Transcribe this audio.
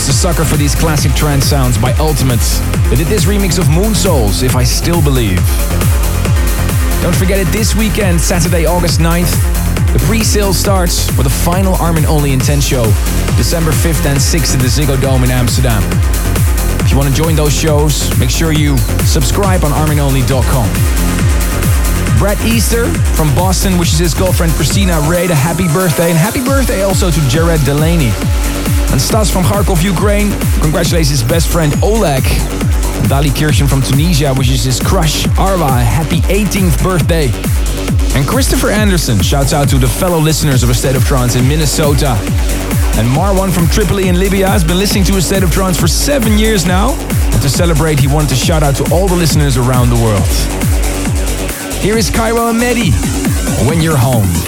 just a sucker for these classic trance sounds by Ultimate. They did this remix of Moon Souls, If I Still Believe. Don't forget it, this weekend, Saturday, August 9th, the pre-sale starts for the final Armin Only Intense show, December 5th and 6th at the Ziggo Dome in Amsterdam. If you want to join those shows, make sure you subscribe on arminonly.com. Brad Easter from Boston wishes his girlfriend Christina Raid a happy birthday, and happy birthday also to Jared Delaney. And Stas from Kharkov, Ukraine, congratulates his best friend Oleg. And Dali Kirchen from Tunisia wishes his crush Arwa a happy 18th birthday. And Christopher Anderson shouts out to the fellow listeners of A State of Trance in Minnesota. And Marwan from Tripoli in Libya has been listening to A State of Trance for 7 years now. And to celebrate, he wanted to shout out to all the listeners around the world. Here is Cairo and Mehdi, When You're Home.